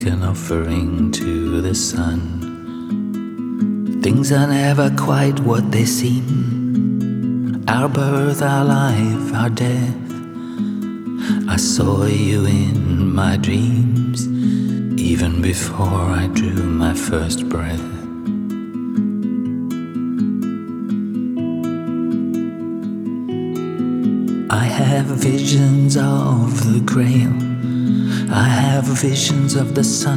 An offering to the sun. Things are never quite what they seem. Our birth, our life, our death. I saw you in my dreams, even before I drew my first breath. I have visions of the Grail. I have visions of the sun.